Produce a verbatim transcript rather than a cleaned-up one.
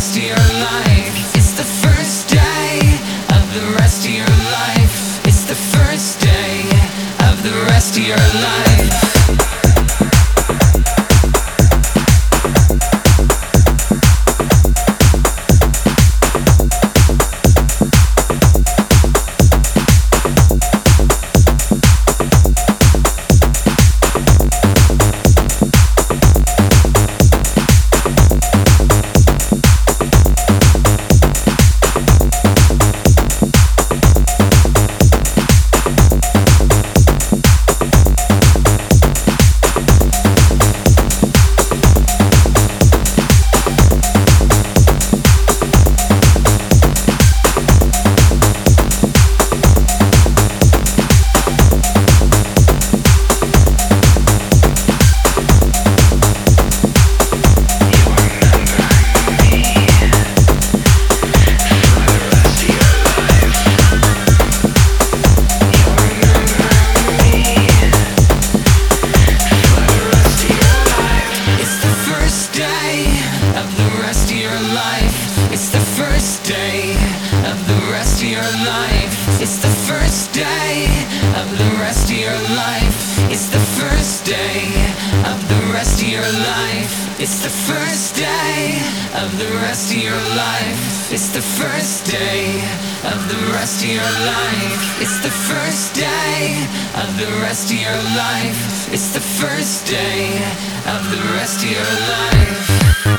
rest of your life. It's the first day of the rest of your life. It's the first day of the rest of your life. It's the first day of the rest of your life. It's the first day of the rest of your life. It's the first day of the rest of your life. It's the first day of the rest of your life. It's the first day of the rest of your life. It's the first day of the rest of your life. It's the first day of the rest of your life.